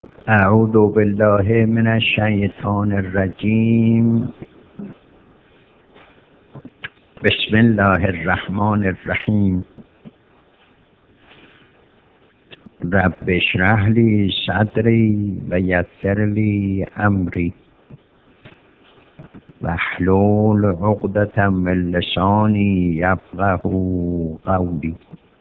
اعوذ بالله من الشیطان الرجیم. بسم الله الرحمن الرحیم. رب اشرح لی صدری و یسر لی امری واحلل عقدة من لسانی یفقهوا قولی.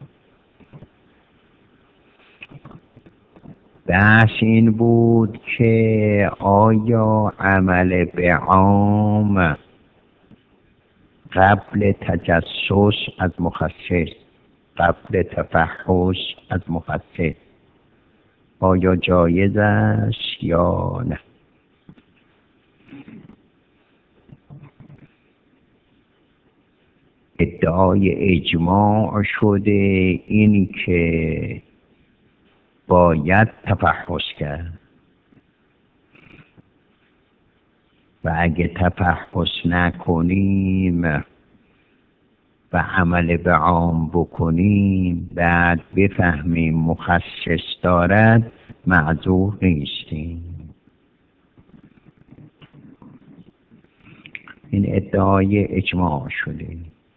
بحث این بود که آیا عمل به عام قبل تجسس از مخصص، قبل تفحص از مخصص، آیا جایز است یا نه؟ ادعای اجماع شده این که باید تفحص کرد و اگه تفحص نکنیم و عمل به عام بکنیم بعد بفهمیم مخصص دارد معذور نیستیم. این ادعای اجماع شده.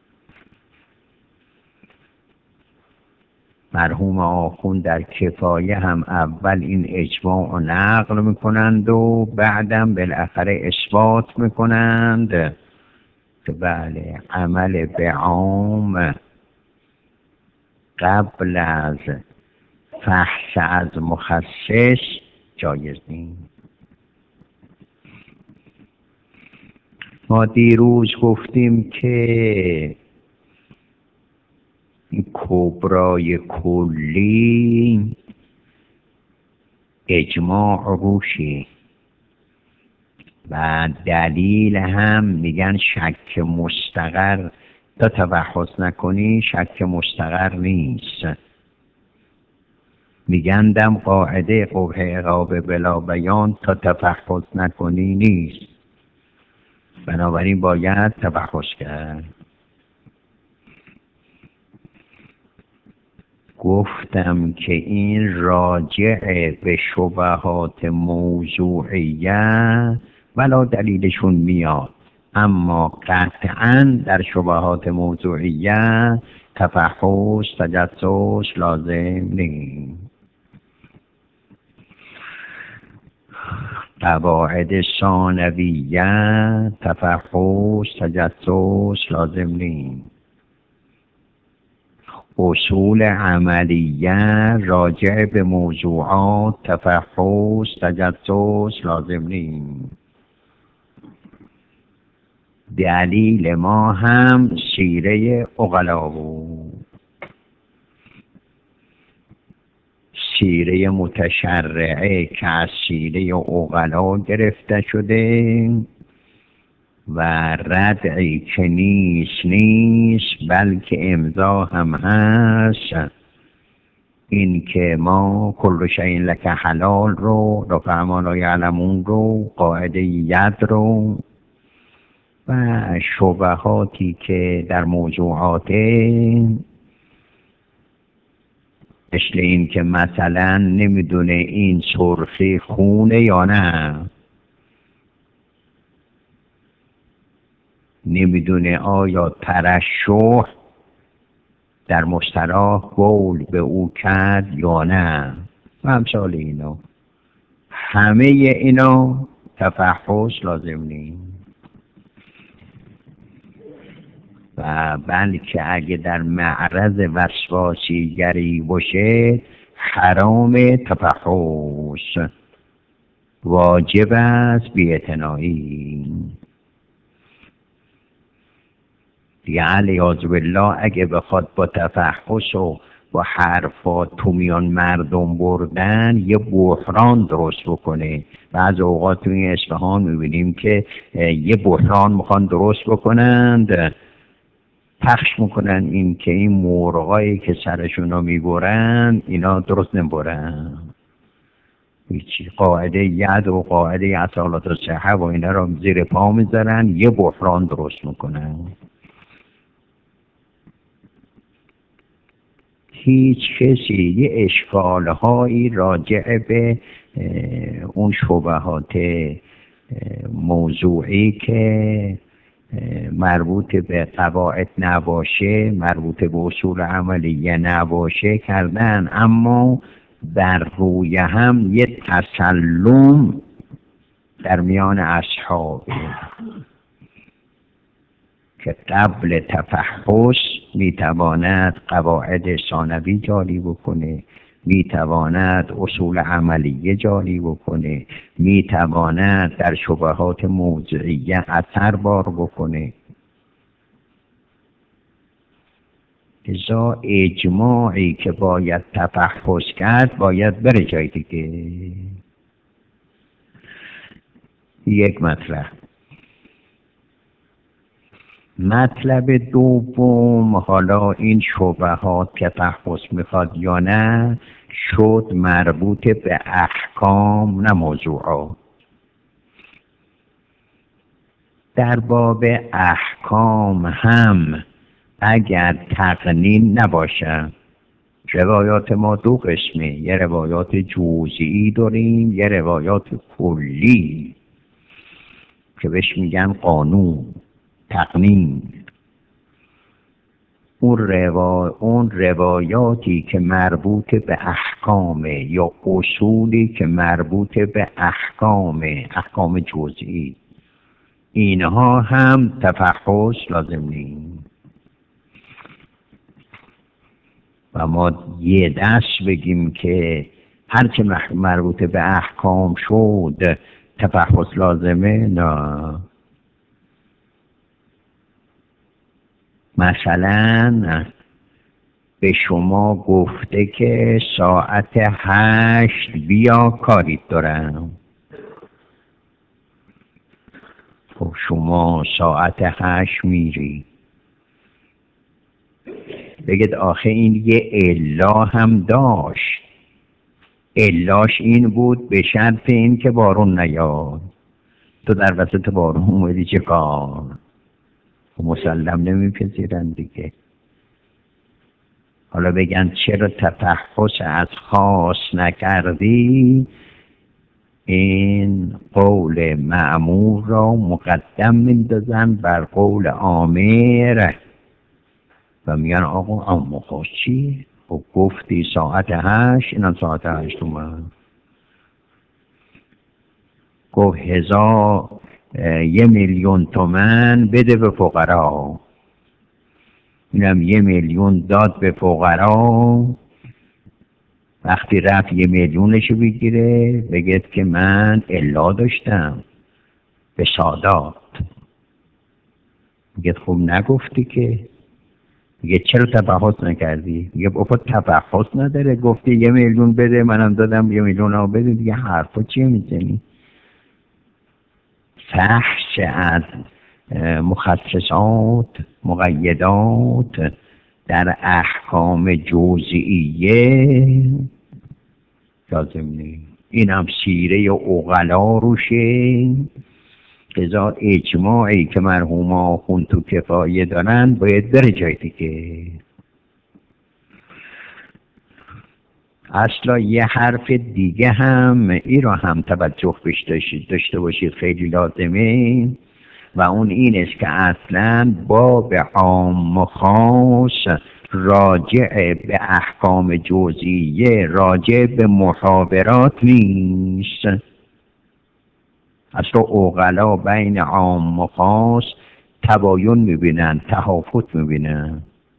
مرحوم آخوند در کفایه هم اول این اجماع نقل میکنند و بعدم بالاخره اثبات میکنند که بله عمل به عام قبل از فحص از مخصص جایز نیست. ما دیروز گفتیم که این کبرای کلی اجماع روشی و دلیل هم میگن شک مستقر، تا تفحص نکنی شک مستقر نیست. میگن دم قاعده قبح عقاب بلا بیان تا تفحص نکنی نیست، بنابراین باید تفحص کرد. گفتم که این راجع به شبهات موضوعیه ولا دلیلشون میاد، اما قطعا در شبهات موضوعیه تفحص تجسس لازم نیست. قواعد ثانویه تفحص تجسس لازم نیست. اصول عملیه راجع به موضوعات تفحص تجسس لازم نیست. دلیل ما هم سیره عقلا بود، سیره متشرعه که از سیره عقلا گرفته شده و ردعی که نیست بلکه امضا هم هست. این که ما کل شیء لک حلال رو رفع ما لا یعلمون رو، قاعده ید رو و شبهاتی که در موضوعات مثل این که مثلا نمیدونه این سرخی خونه یا نه، نمیدونه آیا ترشح در مصطلح بول به او کرد یا نه و امثال اینا. همه اینا تفحص لازم نیست و بلکه اگه در معرض وسواسیگری باشه حرام تفحص، واجب است بی‌اعتنایی. دیگه علیاذ بالله اگه بخواد با تفحص و با حرفات تو میان مردم بردن یه بحران درست بکنه. بعض اوقات تو این اصفهان میبینیم که یه بحران میخوان درست بکنند، پخش میکنن این که این مرغایی که سرشون رو میبرن اینا درست نمیبرن، هیچی، قاعده ید و قاعده اصالت و صحه و اینا رو زیر پا میذارن، یه بحران درست میکنن. هیچ کسی یه اشکالهایی راجع به اون شبهات موضوعی که مربوط به قواعد نباشه، مربوط به اصول عملیه نباشه کردن، اما بر روی هم یه تسلم در میان اصحاب که قبل تفحص میتواند قواعد ثانوی جاری بکنه، میتواند اصول عملیه جاری بکنه، میتواند در شبهات موضعیه اثر بار بکنه. لذا اجماعی که باید تفحص کرد باید بره جای دیگه. یک مطلب دوم، حالا این شبهات که تفحص میخواد یا نه، شد مربوط به احکام نه موضوعات. در باب احکام هم اگر تقنین نباشه، روایات ما دو قسمه، یه روایات جزئی داریم، یه روایات کلی که بهش میگن قانون تقنین. اون روایاتی که مربوط به احکامه یا اصولی که مربوط به احکام جزئی، اینها هم تفحص لازم نیست. و ما یه دست بگیم که هرچه مربوط به احکام شد تفحص لازمه، نه. مثلا به شما گفته که ساعت 8 بیا کاری دارم. خب شما ساعت 8 میری، بگید آخه این یه الا هم داشت، الاش این بود به شرط این که بارون نیاد. تو در وسط بارون اومدی چه کار؟ مسلم نمیپذیرن دیگه. حالا بگن چرا تفحص از خاص نکردی؟ این قول مأمور را مقدم میندازن بر قول آمر و میگن آقا اما خاص چی؟ خب گفتی ساعت 8، اینا ساعت 8 اومد. گفت 1,000,000 تومان بده به فقرا، اینم 1,000,000 داد به فقرا. وقتی رفت 1,000,000شو بگیره بگید که من الا داشتم به سادات، بگید خب نگفتی که. میگه چرا تفحص نکردی؟ میگه بابا تفحص نداره، گفتی 1,000,000 بده منم دادم 1,000,000 بده دیگه، حرفا چیه میزنی؟ فحش از مخصصات مقیدات در احکام جزئیه لازم نیست. این هم سیره عقلا روشه. لذا اجماعی که مرحوم آخوند تو کفایه دارن باید بره جای دیگه. اصلا یه حرف دیگه هم این را هم توجه داشته باشید، خیلی لازمه، و اون این است که اصلا باب عام و خاص راجع به احکام جزئیه، راجع به محاورات نیست. اصلا عقلا بین عام و خاص تباین میبینن، تفاوت میبینن.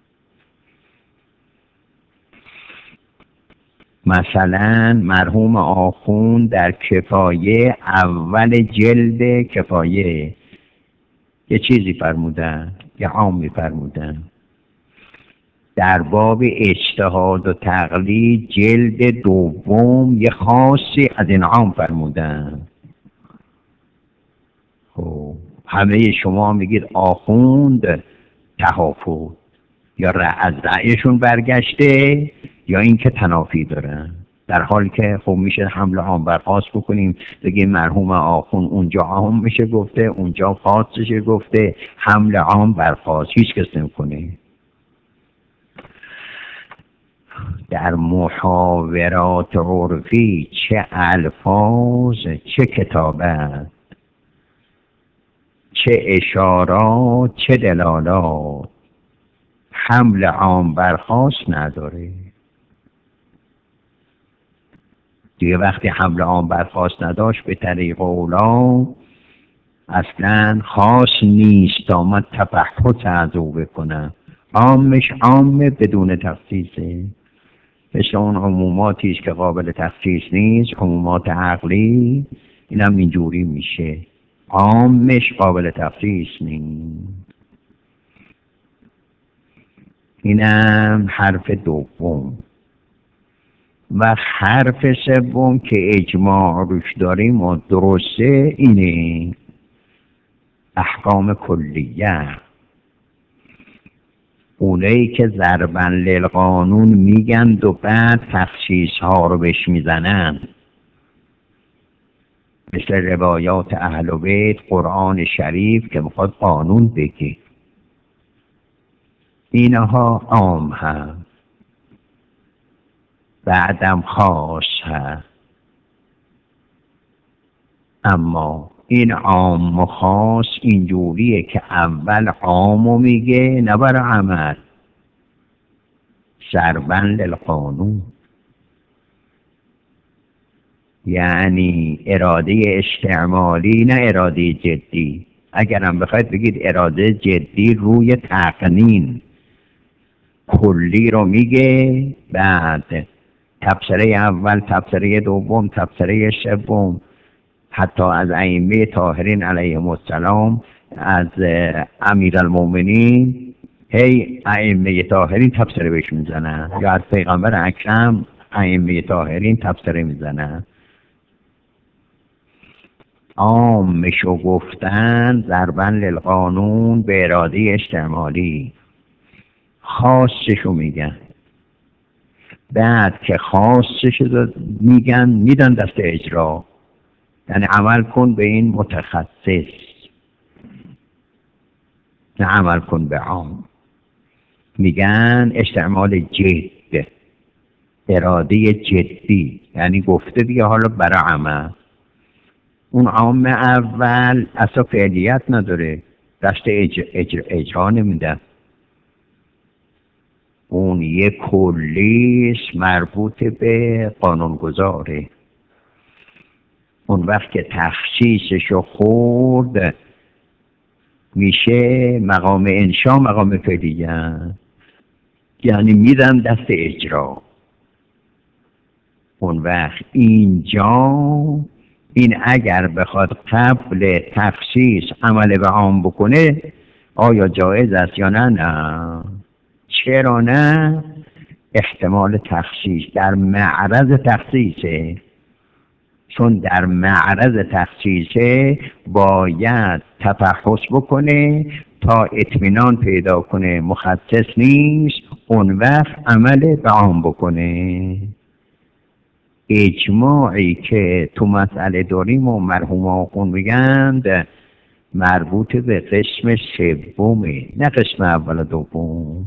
مثلا مرحوم آخوند در کفایه، اول جلد کفایه، یه چیزی فرمودن، یه عامی فرمودن. در باب اجتهاد و تقلید جلد دوم یه خاصی از این عام فرمودن. خب همه شما میگید آخوند تحافظ، یا از رأیشون برگشته یا اینکه تنافی دارن، در حالی که خب میشه حمل عام بر خاص بکنیم، بگیم مرحوم آخوند اونجا عام میشه گفته، اونجا خاصش گفته، حمل عام بر خاص هیچ کس نمیکنه. در محاورات عرفی چه الفاظ چه کتابت، چه اشارات چه دلالات، حمل عام برخواست نداره. دیگه وقتی حمل عام برخواست نداشت به طریق اولا اصلا خاص نیست آمد تفحص از او بکنم. عامش عامه بدون تخصیصه، مثل اون عموماتی است که قابل تخصیص نیست، عمومات عقلی، این هم اینجوری میشه، عامش قابل تخصیص نیست. اینم حرف دوم. و حرف سوم که اجماع روش داریم و درسته اینه، احکام کلیه. اونایی که ضربا للقانون میگند و بعد تخصیص ها رو بهش میزنن، مثل روایات اهل بیت، قرآن شریف که میخواد قانون بگی، اینها عام هست بعدم خاص هست. اما این عام و خاص اینجوریه که اول عامو میگه نه برای عمل، ضربا للقانون، یعنی اراده استعمالی نه اراده جدی. اگرم بخواید بگید اراده جدی روی تقنین کلی رو میگه، بعد تبصره اول، تبصره دوم، تبصره سوم، حتی از ائمه طاهرین علیهم السلام، از امیرالمومنین، هی ائمه طاهرین تبصره بهش میزنن، یا از پیغمبر اکرم ائمه طاهرین تبصره میزنن. عامشو گفتن ضربا للقانون به اراده استعمالی، خاصشو میگن، بعد که خاصشو میگن میدن دست اجرا، یعنی عمل کن به این متخصص، نه عمل کن به عام. میگن استعمال جد، اراده جدی، یعنی گفته دیگه حالا برای عمل. اون عام اول اصلا فعلیت نداره، دست اجرا نمیده. اون یک کلیش مربوط به قانونگذاره. اون وقت که تخصیصشو خورد میشه مقام انشا، مقام فعلیت، یعنی میدن دست اجرا. اون وقت اینجا این اگر بخواد قبل تخصیص عمل به عام بکنه آیا جایز است یا نه؟ نه. چرا نه؟ احتمال تخصیص در معرض تخصیصه، چون در معرض تخصیصه باید تفحص بکنه تا اطمینان پیدا کنه مخصص نیست، اون وقت عمل به عام بکنه. اجماعی که تو مسئله داریم و مرحوم آقون میگند مربوط به قسم سومه، نه قسم اول و دوم.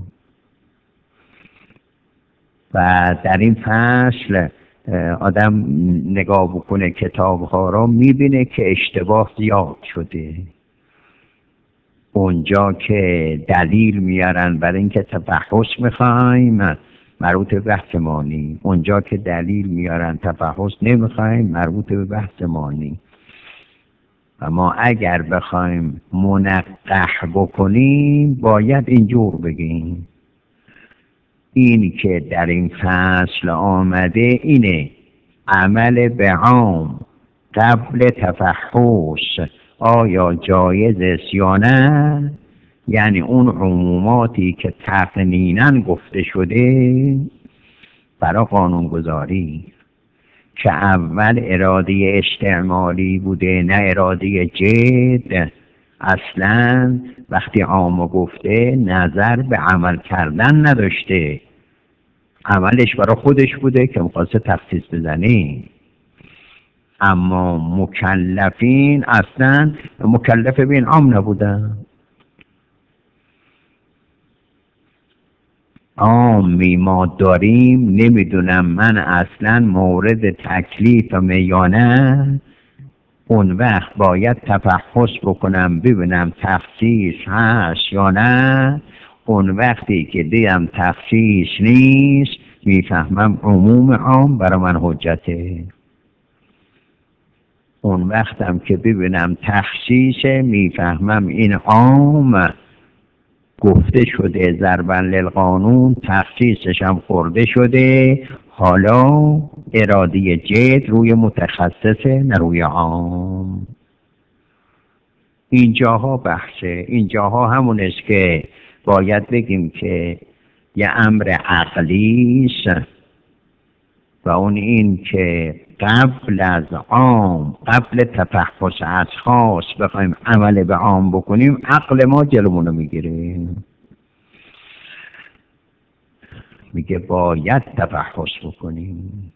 و در این فصل آدم نگاه بکنه کتاب ها را میبینه که اشتباه زیاد شده. اونجا که دلیل میارن برای اینکه تفحص میخوایم مربوط به بحث مانی، اونجا که دلیل میارن تفحص نمیخوایم مربوط به بحث مانی. و ما اگر بخوایم منقح بکنیم باید اینجور بگیم این که در این فصل آمده اینه عمل به عام قبل تفحص آیا جایز است یا نه، یعنی اون عموماتی که تقنیناً گفته شده برای قانونگذاری که اول اراده استعمالی بوده نه اراده جد، اصلا وقتی عامو گفته نظر به عمل کردن نداشته، عملش برای خودش بوده که می‌خواسته تخصیص بزنه. اما مکلفین اصلا مکلف به این عام نبودن. عامی ما داریم، نمیدونم من اصلا مورد تکلیفم یا نه. اون وقت باید تفحص بکنم ببینم تخصیص هست یا نه. اون وقتی که دیم تخصیص نیست میفهمم عموم عام برای من حجته. اون وقتم که ببینم تخصیصه میفهمم این عام گفته شده ضربا للقانون، تخصیصش هم خورده شده، حالا ارادی جد روی متخصصه نه روی عام. اینجاها بحثه، اینجاها همون است که باید بگیم که یه امر عقلی است و اون این که قبل از عام، قبل تفحص از خاص بخوایم عمل به عام بکنیم، عقل ما جلومونو میگیره، میگه باید تفحص بکنیم.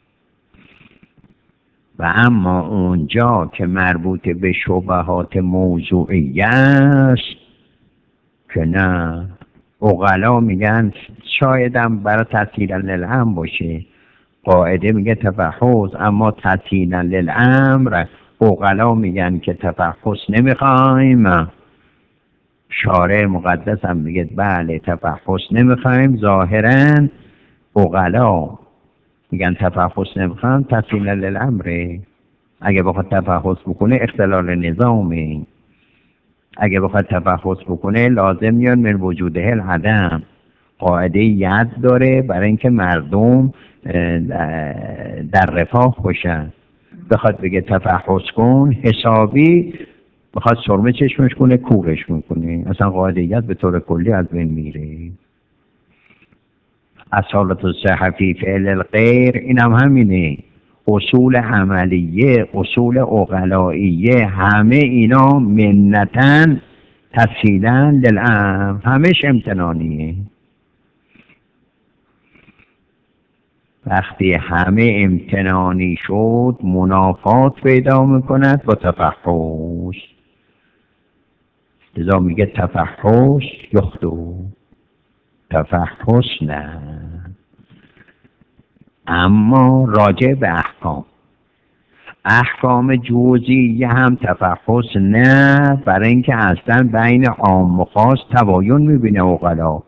و اما اونجا که مربوط به شبهات موضوعی است که نه، عقلا میگن شایدم برای تسهیل للامر باشه، قاعده میگه تفحص، اما تسهیل للامر عقلا میگن که تفحص نمیخوایم. شارع مقدس هم میگه بله تفحص نمیخوایم. ظاهرا عقلا میگن تفحص نمیخوایم، تسهیل للامره. اگه بخواد تفحص بکنه اختلال نظامه، اگه بخواد تفحص بکنه لازم میاد من وجوده العدم. قاعده ید داره برای اینکه مردم در رفاه باشن. بخواد بگه تفحص کن حسابی، بخواد سرمه چشمش کنه کورش میکنه، اصلا قاعده ید به طور کلی از بین میره. اصالت الصحفی فعل الغیر این هم همینه. اصول عملیه، اصول عقلائیه، همه اینا منتن تسهیلا للامر، همش امتنانیه. وقتی همه امتنانی شد منافات پیدا میکند با تفحص. لذا میگه تفحص یخدو، تفحص نه. اما راجع به احکام، احکام جزئیه هم تفحص نه، برای اینکه اصلا بین عام و خاص تباین میبینه عقلا.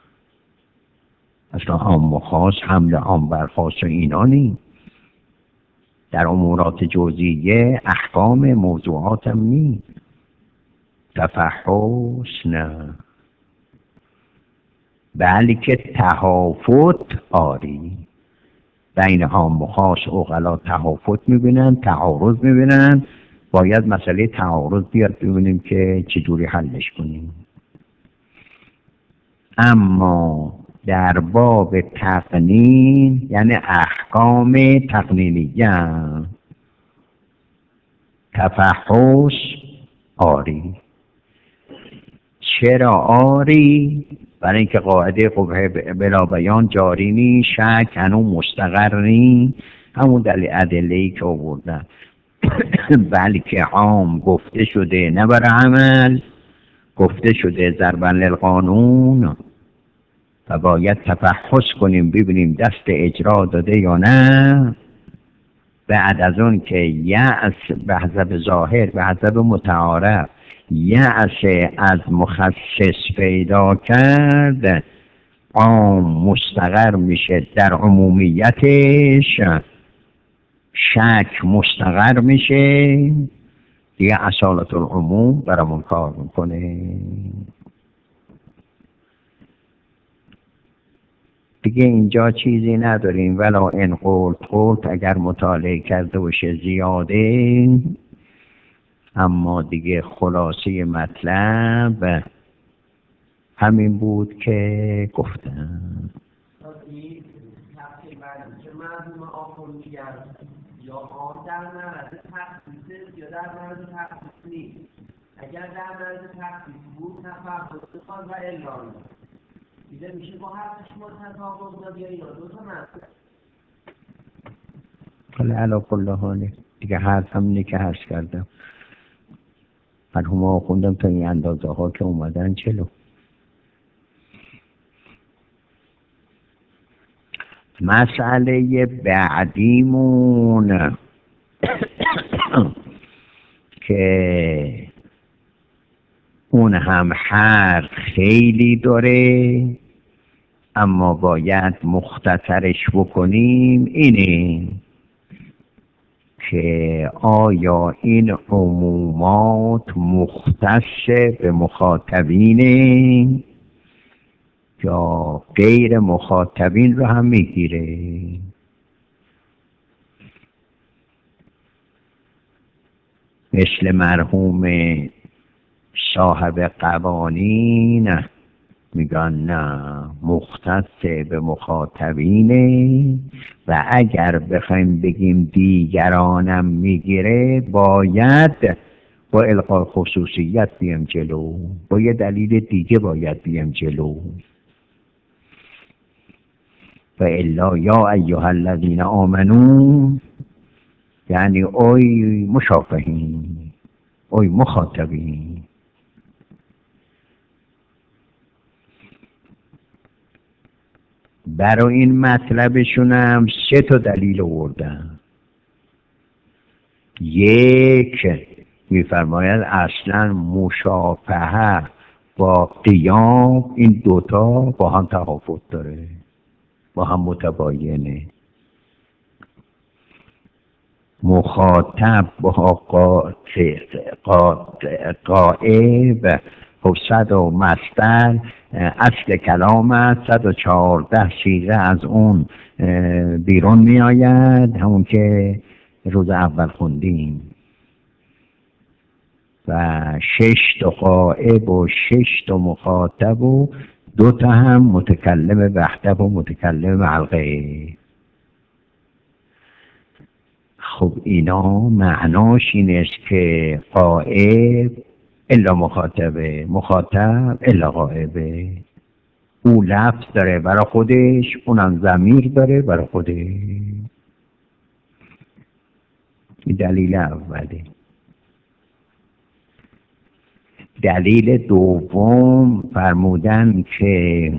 اصلا عام و خاص، حمل عام بر خاص و اینا نی. در امورات جزئیه احکام موضوعات هم نی. تفحص نه، بلکه تهافت آری. بین عام و خاص عقلا تهافت میبینن، تعارض میبینن، باید مسئله تعارض بیاد ببینیم که چجوری حلش کنیم. اما در باب تقنین یعنی احکام تقنینیه تفحص آری. چرا آری؟ برای اینکه قاعده قبح بلا بیان جاری نی، شک هنوز مستقر نی، همون دلیل ادله‌ای که آوردن. بلکه عام گفته شده نه برای عمل، گفته شده ضربا للقانون و باید تفحص کنیم ببینیم دست اجرا داده یا نه. بعد از اون که یأس به حسب ظاهر، به حسب متعارف یأس از مخصص پیدا کرد، عام مستقر میشه در عمومیتش، شک مستقر میشه، دیگه اصالت العموم برامون کار میکنه. دیگه اینجا چیزی نداریم. ولا ان قلت اگر مطالعه کرده باشه زیاده. اما دیگه خلاصه مطلب همین بود که گفتم. یا آن در معرض تخصیص یا در معرض تخصیص نیست. اگر در معرض تخصیص بود تفحص خواهد و اعلان دیده میشه با حرفش متفاوت داد یا دو تا مسئله. حالا علا کل حاله دیگه حرف هم اینه که حرف کردم. مرحوم آخوندم تا این اندازه ها که اومدن چلو مسئله بعدیمون که اون هم حرف خیلی داره اما باید مختصرش بکنیم اینه که آیا این عمومات مختص به مخاطبینه یا غیر مخاطبین رو هم میگیره؟ مثل مرحوم صاحب قوانین میگن نه، مختص به مخاطبینه و اگر بخوایم بگیم دیگرانم میگیره باید با الغاء خصوصیت بیم جلو، با یه دلیل دیگه باید بیم جلو. و الا یا ایها الذین آمنو یعنی اوی مشافهین، اوی مخاطبین. برای این مطلبشون هم 3 تا دلیل آوردن. یک، میفرماید اصلا مشافهه با قیام این دوتا با هم تفاوت داره، با هم متباینه. مخاطب با قائب خب 100 و مصدر اصل کلام است، 114 صیغه از اون بیرون می آید، همون که روز اول خوندیم. و 6 تا قائب و 6 تا مخاطب و 2 تا هم متکلم وحده و متکلم مع الغیب. خب اینا معناش این است که قائب الا مخاطبه، مخاطب الا قائبه. او لفظ داره برای خودش، اونم ضمیر داره برای خودش. این دلیل اوله. دلیل دوم فرمودن که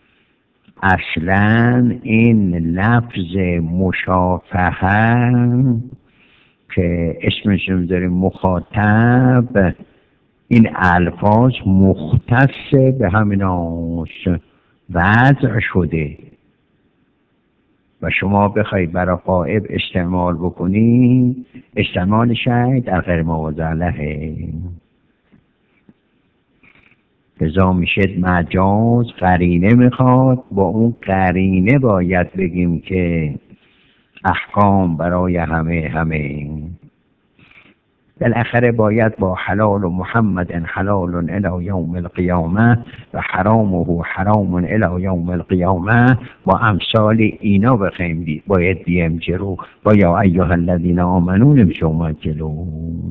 اصلا این لفظ مشافهه که اسمش رو داریم مخاطب، این الفاظ مختص به همیناست، وضع شده و شما بخواید برای غائب استعمال بکنی استعمال شاید در غیر مواضع له. لذا میشه مجاز قرینه میخواد، با اون قرینه باید بگیم که احکام برای همه. بالاخره باید با حلال و محمد حلال الی یوم القیامه و حرامه حرام الی یوم القیامه با امثال اینا بخیم باید بیم جلو. با یا ایها الذین آمنو نمیشه اومد جلو.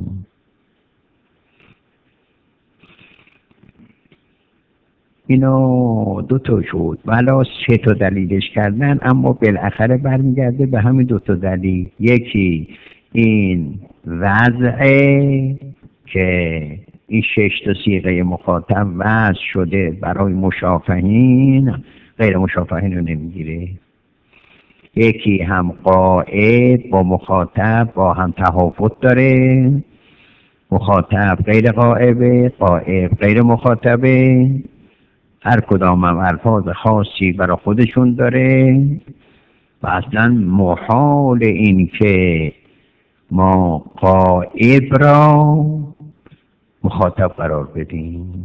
اینا 2 تا شد، ولی 3 تا دلیلش کردن، اما بالاخره برمیگرده به همین 2 تا دلیل. یکی این وضعه که این 6 تا صیغه مخاطب وضع شده برای مشافهین، غیر مشافهین رو نمیگیره. یکی هم قائد با مخاطب با هم تفاوت داره، مخاطب غیر قائبه، قائب غیر مخاطبه، هر کدام هم الفاظ خاصی برای خودشون داره و اصلا محال این که ما قائب را مخاطب قرار بدیم،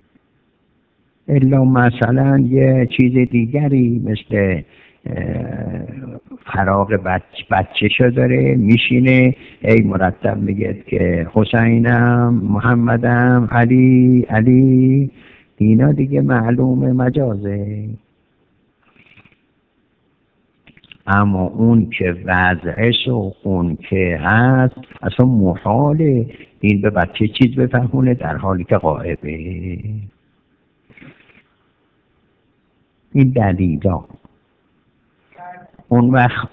الا مثلا یه چیز دیگری مثل فراغ بچه شو داره، میشینه ای مرتب میگه که حسینم، محمدم، علی. اینا دیگه معلومه مجازه. اما اون که وضعش و اون که هست اصلا محاله این به بچه چیز بفهمونه در حالی که غائبه. این دلیلا اون وقت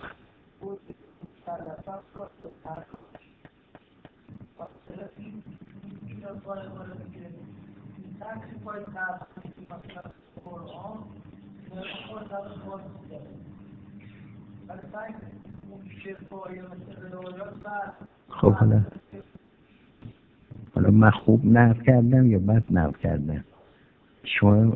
خب حالا من خوب نقل کردم یا بد نقل کردم؟ شما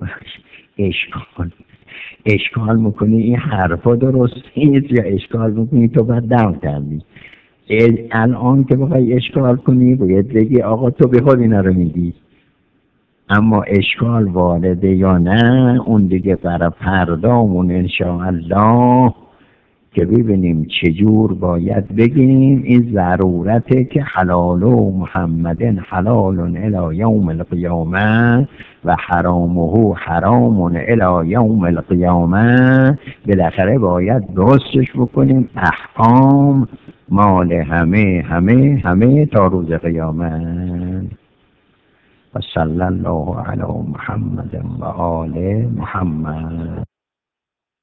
اشکال میکنی این حرفا درست نیست یا اشکال میکنی تو بد نقل کردی؟ الان که بخوای اشکال کنی باید بگی آقا تو به خود اینا رو میگی، اما اشکال وارده یا نه اون دیگه برای پردامون انشاءالله که ببینیم چجور باید بگیم. این ضرورته که حلال و محمد حلال الی یوم القیامه و حرامه حرام الی یوم القیامه، بالاخره باید درستش بکنیم. احکام مال همه همه همه تا روز قیامت. و صلی الله علی محمد و آل محمد.